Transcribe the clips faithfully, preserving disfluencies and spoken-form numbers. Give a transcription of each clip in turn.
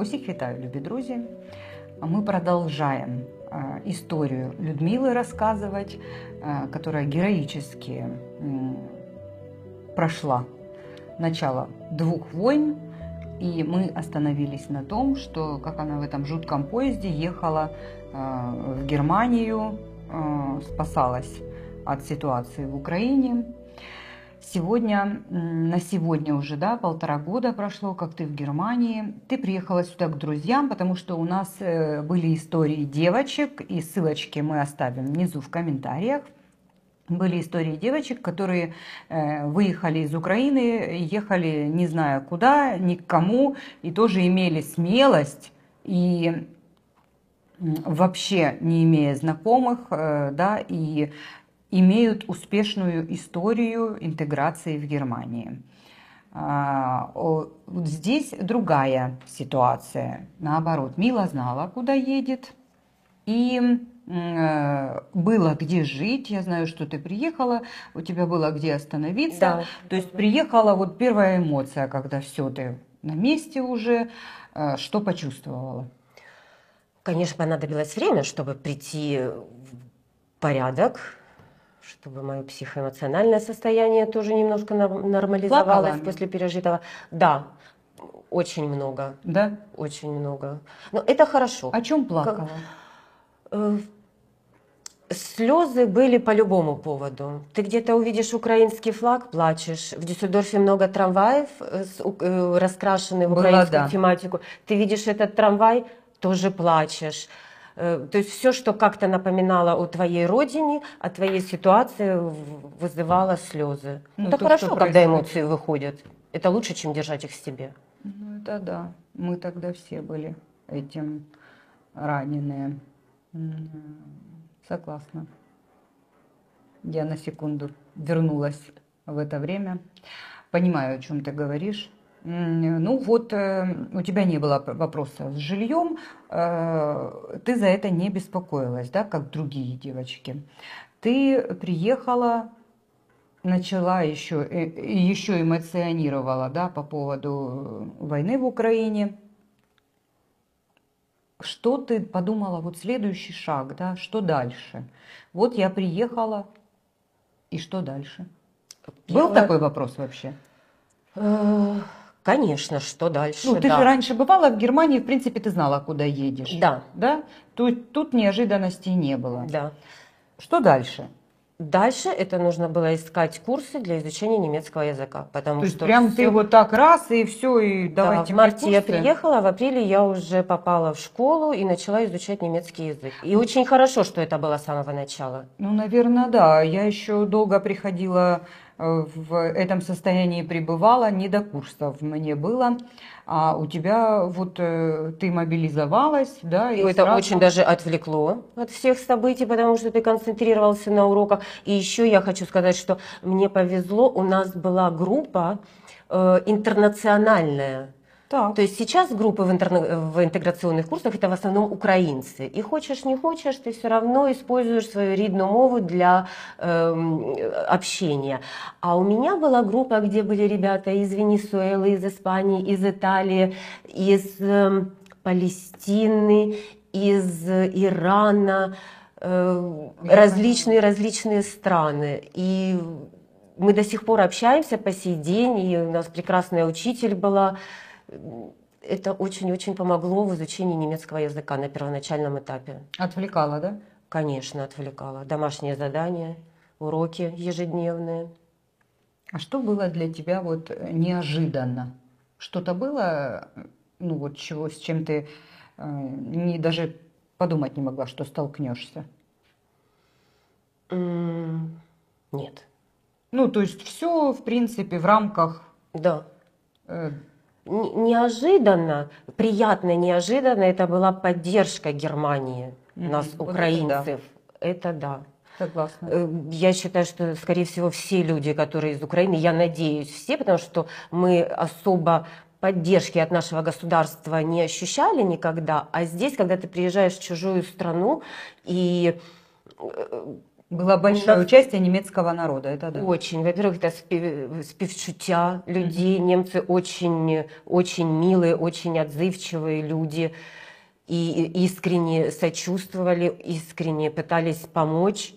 Усіх вітаю, любі друзі! Мы продолжаем историю Людмилы рассказывать, которая героически прошла начало двух войн. И мы остановились на том, что как она в этом жутком поезде ехала в Германию, спасалась от ситуации в Украине. Сегодня, на сегодня уже, да, полтора года прошло, как ты в Германии. Ты приехала сюда к друзьям, потому что у нас были истории девочек, и ссылочки мы оставим внизу в комментариях. Были истории девочек, которые выехали из Украины, ехали не зная куда, ни к кому, и тоже имели смелость, и вообще не имея знакомых, да, и имеют успешную историю интеграции в Германии. Здесь другая ситуация. Наоборот, Мила знала, куда едет, и было где жить. Я знаю, что ты приехала, у тебя было где остановиться. Да. То есть приехала, вот первая эмоция, когда все, ты на месте уже, что почувствовала? Конечно, понадобилось время, чтобы прийти в порядок, чтобы мое психоэмоциональное состояние тоже немножко нормализовалось. Плакала? После пережитого. Да, очень много. Да? Очень много. Но это хорошо. О чем плакала? Как... Слезы были по любому поводу. Ты где-то увидишь украинский флаг, плачешь. В Дюссельдорфе много трамваев, раскрашенных в украинскую да. тематику. Ты видишь этот трамвай, тоже плачешь. То есть все, что как-то напоминало о твоей родине, о твоей ситуации, вызывало слезы. Ну, это то, хорошо, когда эмоции выходят. Это лучше, чем держать их в себе. Ну это да. Мы тогда все были этим раненые. Согласна. Я на секунду вернулась в это время. Понимаю, о чем ты говоришь. Ну вот, у тебя не было вопроса с жильем, ты за это не беспокоилась, да, как другие девочки. Ты приехала, начала еще, еще эмоционировала, да, по поводу войны в Украине. Что ты подумала, вот следующий шаг, да, что дальше? Вот я приехала, и что дальше? Был Я... такой вопрос вообще? Конечно, что дальше? Ну, ты да. же раньше бывала в Германии, в принципе, ты знала, куда едешь. Да. Да? Тут, тут неожиданностей не было. Да. Что дальше? Дальше это нужно было искать курсы для изучения немецкого языка. Потому То что есть прям все... ты вот так раз и все, и давайте. Да, в марте я приехала, в апреле я уже попала в школу и начала изучать немецкий язык. И очень хорошо, что это было с самого начала. Ну, наверное, да. Я еще долго приходила в этом состоянии, пребывала, не до курсов мне было. А у тебя вот ты мобилизовалась, да? И, и это сразу... очень даже отвлекло от всех событий, потому что ты концентрировался на уроках. И еще я хочу сказать, что мне повезло, у нас была группа э, интернациональная. Так. То есть сейчас группы в, интерна... в интеграционных курсах это в основном украинцы. И хочешь не хочешь, ты все равно используешь свою рідну мову для э, общения. А у меня была группа, где были ребята из Венесуэлы, из Испании, из Италии, из э, Палестины, из Ирана, э, различные-различные страны. И мы до сих пор общаемся по сей день, и у нас прекрасная учитель была. Это очень-очень помогло в изучении немецкого языка на первоначальном этапе. Отвлекала, да? Конечно, отвлекала. Домашние задания, уроки ежедневные. А что было для тебя вот неожиданно? Что-то было, ну вот чего, с чем ты э, не, даже подумать не могла, что столкнешься? Mm, нет. Ну, то есть все, в принципе, в рамках... Да. Э, Неожиданно, приятно неожиданно, это была поддержка Германии, mm-hmm. нас, вот украинцев. Это да. это да. Согласна. Я считаю, что, скорее всего, все люди, которые из Украины, я надеюсь, все, потому что мы особо поддержки от нашего государства не ощущали никогда, а здесь, когда ты приезжаешь в чужую страну и Было большое Да. участие немецкого народа, это да. Очень. Во-первых, это спев- співчуття людей. Mm-hmm. Немцы очень, очень милые, очень отзывчивые люди. И искренне сочувствовали, искренне пытались помочь.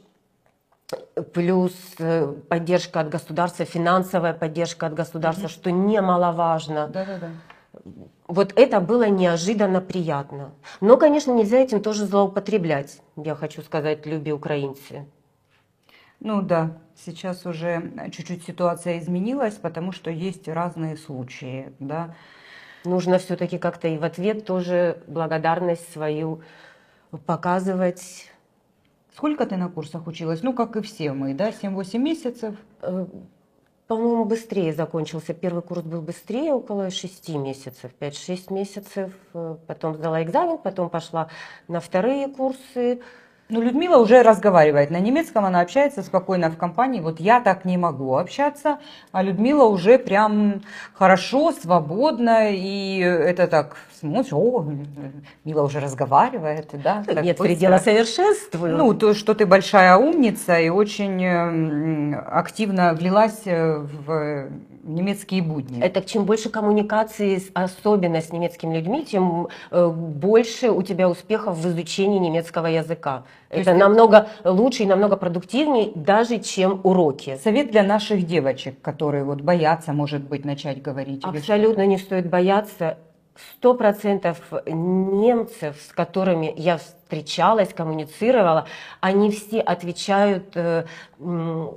Плюс поддержка от государства, финансовая поддержка от государства, mm-hmm. что немаловажно. Да-да-да. Вот это было неожиданно приятно. Но, конечно, нельзя этим тоже злоупотреблять, я хочу сказать, любые украинцы. Ну да, сейчас уже чуть-чуть ситуация изменилась, потому что есть разные случаи, да. Нужно все-таки как-то и в ответ тоже благодарность свою показывать. Сколько ты на курсах училась? Ну, как и все мы, да, семь-восемь месяцев? По-моему, быстрее закончился. Первый курс был быстрее, около шести месяцев, пять-шесть месяцев. Потом сдала экзамен, потом пошла на вторые курсы. Ну, Людмила уже разговаривает на немецком, она общается спокойно в компании. Вот я так не могу общаться, а Людмила уже прям хорошо, свободно, и это так смотришь, о, Мила уже разговаривает, да. Нет предела совершенству. Ну, то, что ты большая умница и очень активно влилась в немецкие будни. Это чем больше коммуникации, особенно с немецкими людьми, тем больше у тебя успехов в изучении немецкого языка. То это намного это... лучше и намного продуктивнее, даже чем уроки. Совет для наших девочек, которые вот боятся, может быть, начать говорить. Абсолютно не стоит бояться. Сто процентов немцев, с которыми я встречалась, коммуницировала, они все отвечают э, э,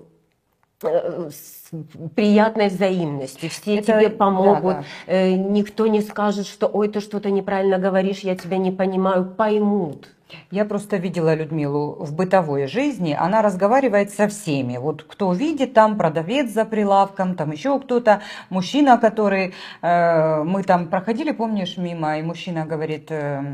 с приятной взаимностью. Все это, тебе помогут. Да, да. Э, никто не скажет, что ой, ты что-то неправильно говоришь, я тебя не понимаю. Поймут. Я просто видела Людмилу в бытовой жизни, она разговаривает со всеми. Вот кто видит, там продавец за прилавком, там еще кто-то, мужчина, который, э, мы там проходили, помнишь, мимо, и мужчина говорит,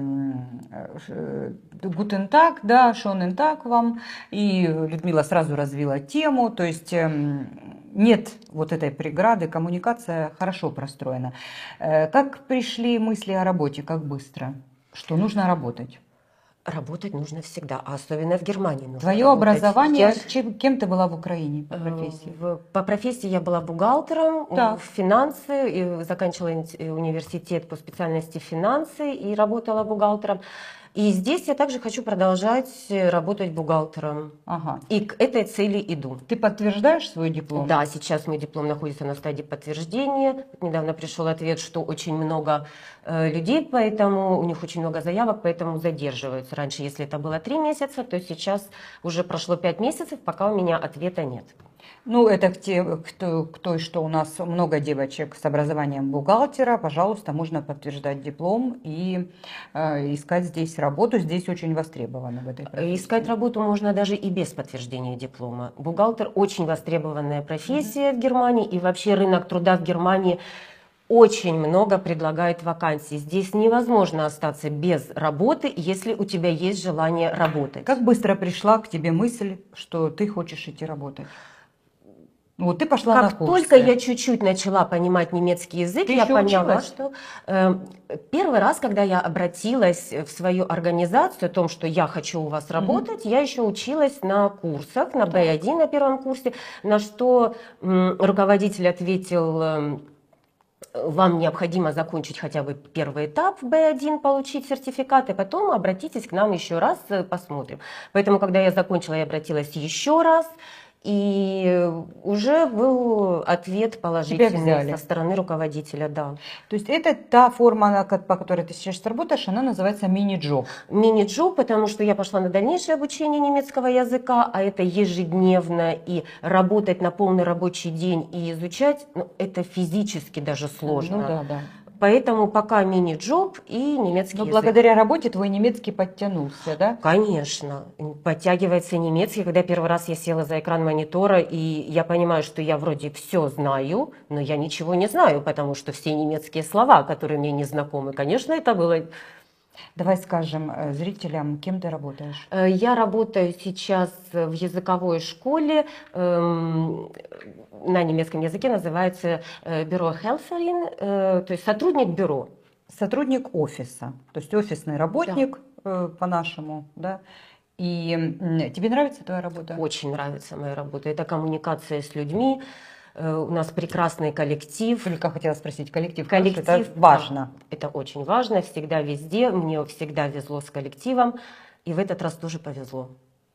гутен так, да, шонен так вам, и Людмила сразу развила тему, то есть э, нет вот этой преграды, коммуникация хорошо простроена. Э, как пришли мысли о работе, как быстро, что нужно работать? Работать нужно всегда, а особенно в Германии. Нужно Твое работать. образование, я... чем, кем ты была в Украине по профессии? В, по профессии я была бухгалтером, так. в финансы, и заканчивала университет по специальности финансы и работала бухгалтером. И здесь я также хочу продолжать работать бухгалтером. Ага. И к этой цели иду. Ты подтверждаешь свой диплом? Да, сейчас мой диплом находится на стадии подтверждения. Недавно пришел ответ, что очень много э, людей, поэтому у них очень много заявок, поэтому задерживаются. Раньше, если это было три месяца, то сейчас уже прошло пять месяцев, пока у меня ответа нет. Ну, это к, те, к, той, к той, что у нас много девочек с образованием бухгалтера, пожалуйста, можно подтверждать диплом и э, искать здесь работу. Здесь очень востребовано в этой профессии. Искать работу можно даже и без подтверждения диплома. Бухгалтер очень востребованная профессия mm-hmm. в Германии, и вообще рынок труда в Германии очень много предлагает вакансий. Здесь невозможно остаться без работы, если у тебя есть желание работать. Как быстро пришла к тебе мысль, что ты хочешь идти работать? Вот ты пошла как на курсы. Только я чуть-чуть начала понимать немецкий язык, ты я поняла, училась? что э, первый раз, когда я обратилась в свою организацию о том, что я хочу у вас работать, mm-hmm. я еще училась на курсах, на би один на первом курсе, на что э, руководитель ответил: э, вам необходимо закончить хотя бы первый этап би один, получить сертификат, и потом обратитесь к нам еще раз, посмотрим. Поэтому, когда я закончила, я обратилась еще раз. И уже был ответ положительный со стороны руководителя, да. То есть это та форма, по которой ты сейчас работаешь, она называется мини-джоб. Мини-джоб, потому что я пошла на дальнейшее обучение немецкого языка, а это ежедневно, и работать на полный рабочий день и изучать, ну, это физически даже сложно. Ну да, да. Поэтому пока мини-джоб и немецкий Но язык. благодаря работе твой немецкий подтянулся, да? Конечно. Подтягивается немецкий. Когда первый раз я села за экран монитора, и я понимаю, что я вроде все знаю, но я ничего не знаю, потому что все немецкие слова, которые мне не знакомы, конечно, это было... Давай скажем зрителям, кем ты работаешь? Я работаю сейчас в языковой школе, эм, на немецком языке называется бюро Helferin, э, то есть сотрудник бюро. Сотрудник офиса, то есть офисный работник, да. э, по-нашему, да? И м, тебе нравится твоя работа? Очень нравится моя работа. Это коммуникация с людьми. Э, У нас прекрасный коллектив. Только хотела спросить, коллектив, Коллектив, хороший? Это важно. да, это очень важно, всегда, везде. Мне всегда везло с коллективом, и в этот раз тоже повезло.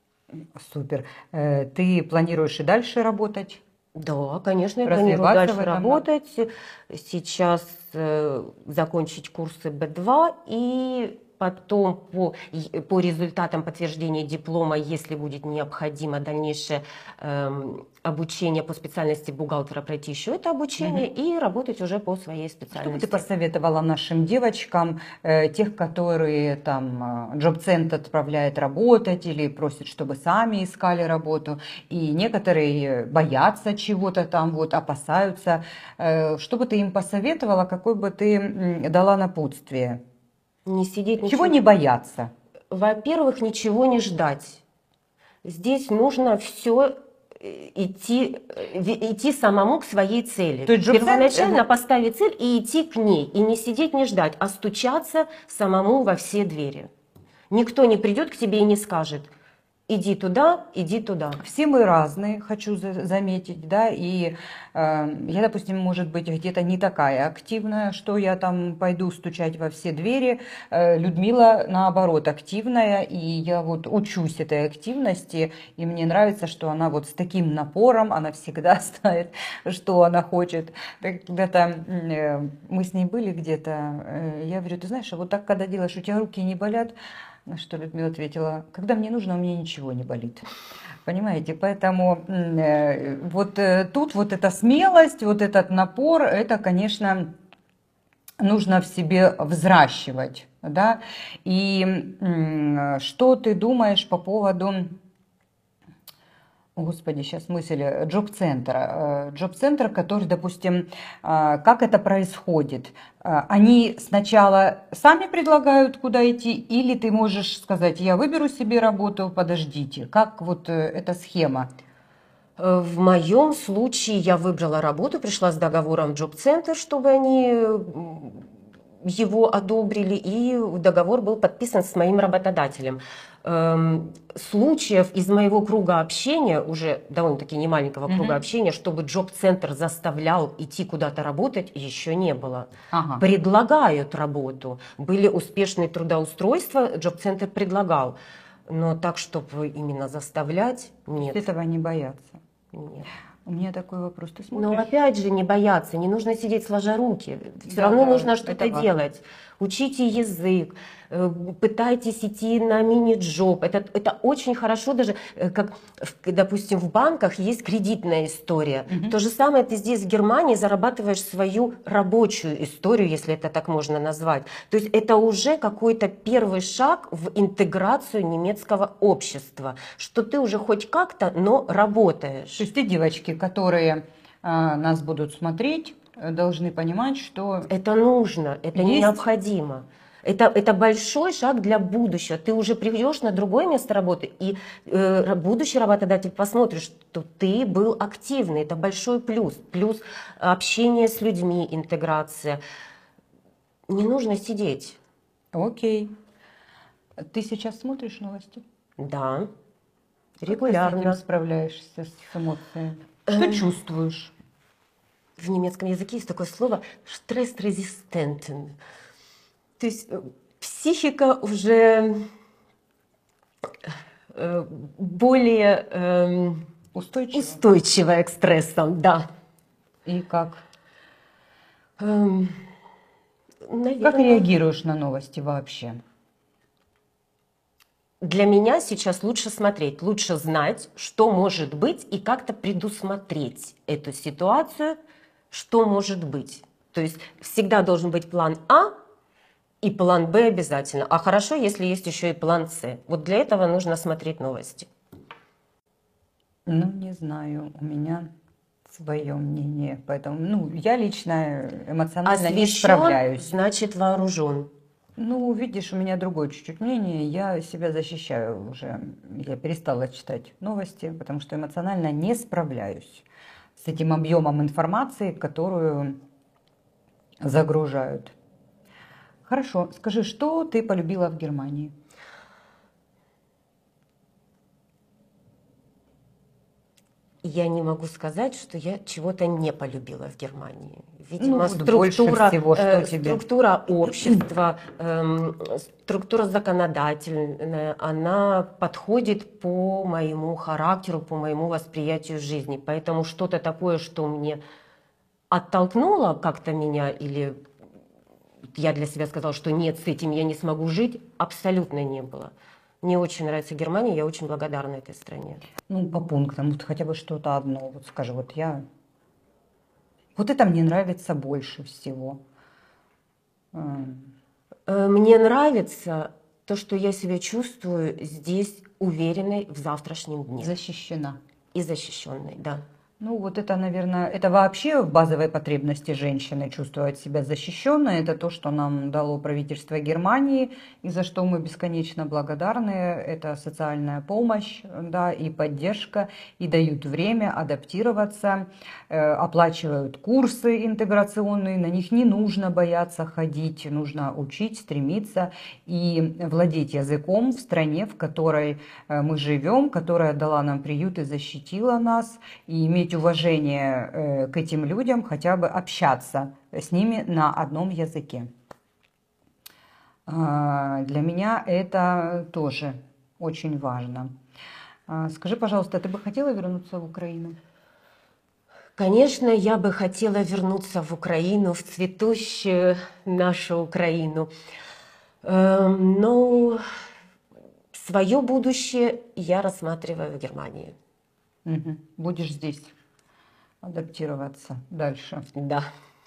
Супер. Э, Ты планируешь и дальше работать? Да, конечно, я планирую Развиваться в дальше этом, да? работать. Сейчас э, закончить курсы бэ два и потом по, и- по результатам подтверждения диплома, если будет необходимо дальнейшее эм, обучение по специальности бухгалтера, пройти еще это обучение и работать уже по своей Что бы специальности. ты посоветовала нашим девочкам, э, тех, которые там джоб-центр отправляет работать или просят, чтобы сами искали работу, и некоторые боятся чего-то там, вот, опасаются. Э, что бы ты им посоветовала, какой бы ты м, дала напутствие? Не сидеть, Чего ничего. не бояться? Во-первых, ничего не ждать. Здесь нужно все идти, э, ви- идти самому к своей цели. То есть джоб-центр- Первоначально поставить цель и идти к ней. И не сидеть, не ждать, а стучаться самому во все двери. Никто не придет к тебе и не скажет: иди туда, иди туда. Все мы разные, хочу за- заметить, да, и э, я, допустим, может быть, где-то не такая активная, что я там пойду стучать во все двери. Э, Людмила, наоборот, активная, и я вот учусь этой активности, и мне нравится, что она вот с таким напором, она всегда знает, что она хочет. Так когда-то м, э, мы с ней были где-то, э, я говорю, ты знаешь, а вот так, когда делаешь, у тебя руки не болят? На что Людмила ответила: когда мне нужно, у меня ничего не болит. Понимаете, поэтому м, э, вот э, тут вот эта смелость, вот этот напор, это, конечно, нужно в себе взращивать, да. И м, что ты думаешь по поводу... О, Господи, сейчас мысль, э, джоб-центра. Э, Джоб-центр, который, допустим, э, как это происходит? Э, Они сначала сами предлагают, куда идти, или ты можешь сказать: я выберу себе работу, подождите. Как вот э, эта схема? Э, В моем случае я выбрала работу, пришла с договором в джоб-центр, чтобы они м, его одобрили, и договор был подписан с моим работодателем. Эм, Случаев из моего круга общения, уже довольно-таки немаленького круга Мгм. общения, чтобы джоб-центр заставлял идти куда-то работать, еще не было. Ага. Предлагают работу. Были успешные трудоустройства, джоб-центр предлагал. Но так, чтобы именно заставлять, нет. Этого не бояться. Нет. У меня такой вопрос. Ты Но смотришь? опять же, не бояться, не нужно сидеть сложа руки. Все Да, равно да, нужно это что-то важно. делать. Учите язык, э, пытайтесь идти на мини-джоб. Это, это очень хорошо, даже э, как, в- допустим, в банках есть кредитная история. Мгм. То же самое ты здесь в Германии зарабатываешь свою рабочую историю, если это так можно назвать. То есть это уже какой-то первый шаг в интеграцию немецкого общества, что ты уже хоть как-то, но работаешь. То есть те девочки, которые а, нас будут смотреть, э, должны понимать, что Это нужно, это Есть. необходимо. Это, это большой шаг для будущего. Ты уже придешь на другое место работы, и э, будущий работодатель посмотрит, что ты был активный. Это большой плюс. Плюс общение с людьми, интеграция. Не нужно сидеть. окей. Ты сейчас смотришь новости? Да, Как ты с этим регулярно. справляешься, с эмоциями? Что Эм. чувствуешь? В немецком языке есть такое слово «стресс-резистентен». То есть э, психика уже э, более эм, Устойчиво? устойчивая к стрессам, да. И как? Эм, Как наверное, реагируешь на новости вообще? для меня сейчас лучше смотреть, лучше знать, что может быть, и как-то предусмотреть эту ситуацию, что может быть. То есть всегда должен быть план А и план Б обязательно. А хорошо, если есть еще и план С. Вот для этого нужно смотреть новости. Ну, не знаю, у меня свое мнение, поэтому, ну, я лично эмоционально не Освещен, справляюсь. значит вооружен. Ну, видишь, у меня другое чуть-чуть мнение, я себя защищаю уже, я перестала читать новости, потому что эмоционально не справляюсь с этим объемом информации, которую загружают. Хорошо, скажи, что ты полюбила в Германии? Я не могу сказать, что я чего-то не полюбила в Германии. Видимо, ну, структура, всего, что э, тебе... структура общества, э, структура законодательная, она подходит по моему характеру, по моему восприятию жизни. Поэтому что-то такое, что мне оттолкнуло как-то меня, или я для себя сказала, что нет, с этим я не смогу жить, абсолютно не было. Мне очень нравится Германия, я очень благодарна этой стране. Ну, по пунктам, вот хотя бы что-то одно. Вот скажи, вот я... Вот это мне нравится больше всего. Мне нравится то, что я себя чувствую здесь уверенной в завтрашнем дне. Защищена. И защищенной, да. Ну, вот это, наверное, это вообще в базовой потребности женщины чувствовать себя защищенной. Это то, что нам дало правительство Германии, и за что мы бесконечно благодарны. Это социальная помощь, да, и поддержка, и дают время адаптироваться, э, оплачивают курсы интеграционные, на них не нужно бояться ходить, нужно учить, стремиться и владеть языком в стране, в которой мы живем, которая дала нам приют и защитила нас, и иметь уважение к этим людям, хотя бы общаться с ними на одном языке. Для меня это тоже очень важно. Скажи, пожалуйста, ты бы хотела вернуться в Украину? Конечно, я бы хотела вернуться в Украину, в цветущую нашу Украину. Но свое будущее я рассматриваю в Германии. Угу. Будешь здесь адаптироваться дальше. Да.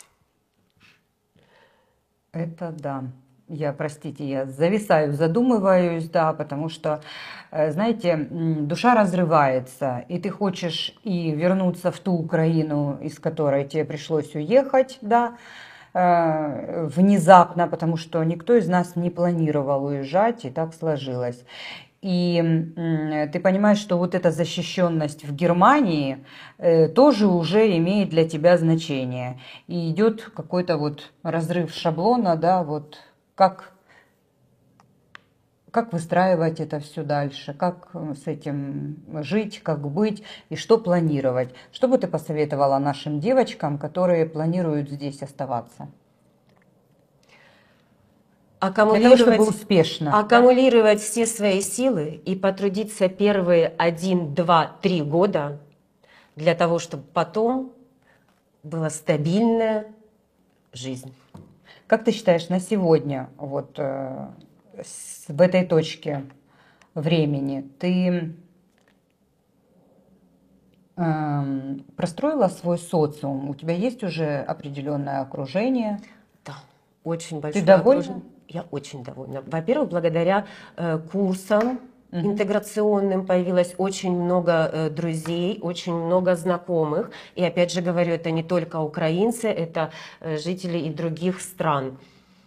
Это да. Я, простите, я зависаю, задумываюсь, да, потому что, знаете, душа разрывается, и ты хочешь и вернуться в ту Украину, из которой тебе пришлось уехать, да, внезапно, потому что никто из нас не планировал уезжать, и так сложилось. И ты понимаешь, что вот эта защищенность в Германии тоже уже имеет для тебя значение. И идет какой-то вот разрыв шаблона, да, вот как, как выстраивать это все дальше, как с этим жить, как быть и что планировать. Что бы ты посоветовала нашим девочкам, которые планируют здесь оставаться? Аккумулировать, для того, чтобы успешно, аккумулировать да? все свои силы и потрудиться первые один, два, три года для того, чтобы потом была стабильная жизнь. Как ты считаешь, на сегодня, вот э, с, в этой точке времени, ты э, простроила свой социум? У тебя есть уже определенное окружение? Да, очень большое. Ты довольна? Окружение. Я очень довольна. Во-первых, благодаря э, курсам uh-huh. интеграционным появилось очень много э, друзей, очень много знакомых. И опять же говорю, это не только украинцы, это э, жители и других стран.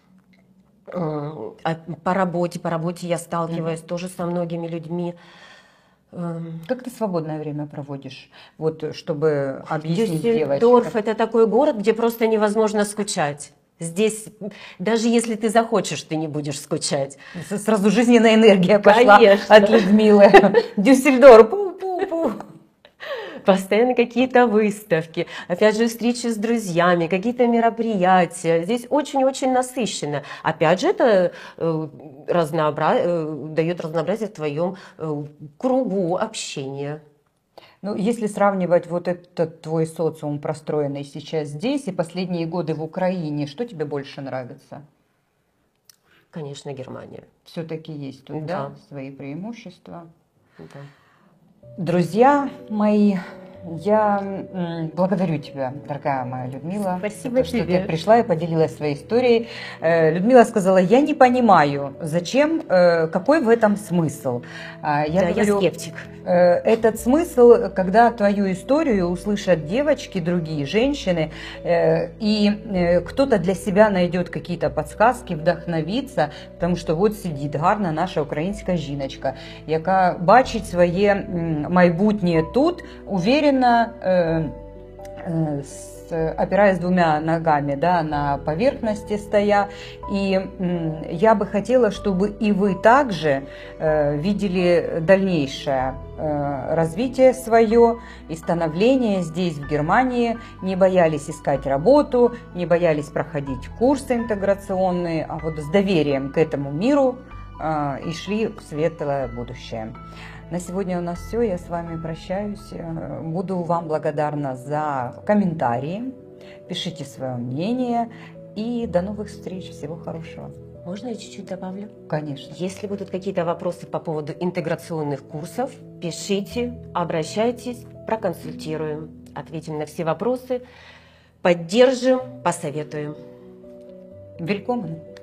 Э, по работе, по работе я сталкиваюсь uh-huh. тоже со многими людьми. Как ты свободное время проводишь? Вот, чтобы объяснить девочкам. Дюссельдорф – это такой город, где просто невозможно скучать. Здесь, даже если ты захочешь, ты не будешь скучать. Сразу жизненная энергия пошла Конечно. От Людмилы. Дюссельдорф, пу-пу-пу. Постоянно какие-то выставки, опять же встречи с друзьями, какие-то мероприятия. Здесь очень-очень насыщенно. Опять же, это разнообра... дает разнообразие в твоем кругу общения. Ну, если сравнивать вот этот твой социум, простроенный сейчас здесь, и последние годы в Украине, что тебе больше нравится? Конечно, Германия. Все-таки есть тут, да. да, свои преимущества. Да. Друзья мои, я благодарю тебя, дорогая моя Людмила, Спасибо что тебе. ты пришла и поделилась своей историей. Людмила сказала, я не понимаю, зачем, какой в этом смысл. Я, да, говорю, я скептик. Этот смысл, когда твою историю услышат девочки, другие женщины, и кто-то для себя найдет какие-то подсказки, вдохновиться, потому что вот сидит гарна наша українська жіночка, яка бачить своє майбутнє тут, уверенно э, с, опираясь двумя ногами, да, на поверхности стоя. И м, я бы хотела, чтобы и вы также э, видели дальнейшее э, развитие свое и становление здесь, в Германии, не боялись искать работу, не боялись проходить курсы интеграционные, а вот с доверием к этому миру э, и шли в светлое будущее. На сегодня у нас все. Я с вами прощаюсь. Буду вам благодарна за комментарии. Пишите свое мнение. И до новых встреч. Всего хорошего. Можно я чуть-чуть добавлю? Конечно. Если будут какие-то вопросы по поводу интеграционных курсов, пишите, обращайтесь, проконсультируем, ответим на все вопросы, поддержим, посоветуем. Willkommen.